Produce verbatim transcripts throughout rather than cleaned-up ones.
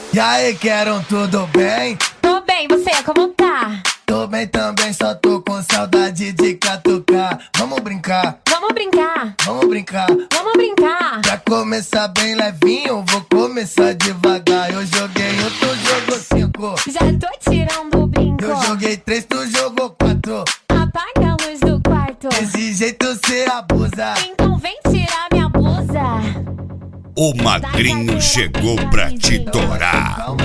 E aí, querem tudo bem? Tô bem, você como tá? Tô bem também, só tô com saudade de catucar. Vamos brincar, Vamos brincar, vamos brincar. vamos brincar. Pra começar bem levinho, vou começar devagar. Eu joguei um, tu jogou cinco. Já tô tirando o brinco. Eu joguei três, tu jogou quatro. Apaga a luz do quarto. Desse jeito cê abusa. Então vem tirar minha blusa. O magrinho chegou pra te torar. Calma,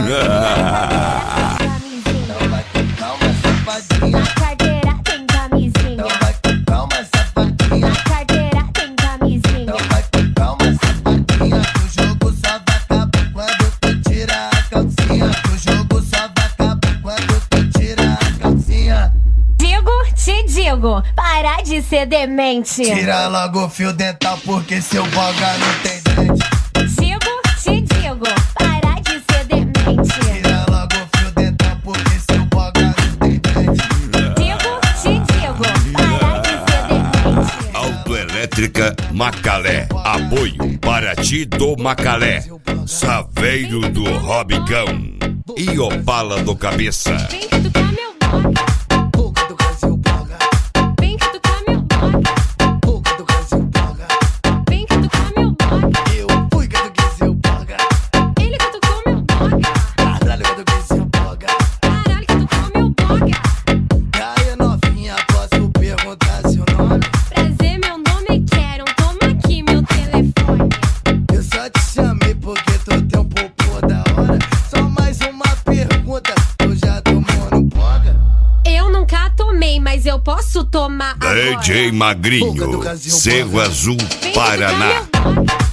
calma, safadinha. Na carteira tem camisinha. Então vai com calma, safadinha. Na carteira tem camisinha. Então vai com calma, safadinha. O jogo só vai acabar quando tu tirar a calcinha. O jogo só vai acabar quando tu tirar a calcinha. Digo, te digo, para de ser demente. Tira logo o fio dental porque seu boga não tem dente. Digo, te digo, para de ser demente. Tira logo o fio dental porque seu boga não tem dente. Digo, te digo, para de ser demente. Autoelétrica Macalé. Apoio Paraty do Macalé. Saveiro do Robicão. E Opala do Cabeça. Vem que tu tá meu dog. Boca do Brasil boga. Vem que tu tá meu dog. Boca do Brasil boga. Vem que tu tá meu dog. Eu fui que do Brasil boga. Ele que tu tá meu dog. Caralho, que do Brasil boga. Caralho que tu tá meu dog. E aí, novinha, posso perguntar seu nome? Prazer, meu nome é Quero. Toma aqui meu telefone. Eu só te chamei porque tu tem um popô da hora. Só mais uma pergunta, tu já tomou no boga? Eu nunca tomei, mas eu posso tomar agora. D J Magrinho. Cerro Azul, Vem que tu tá Paraná. meu dog.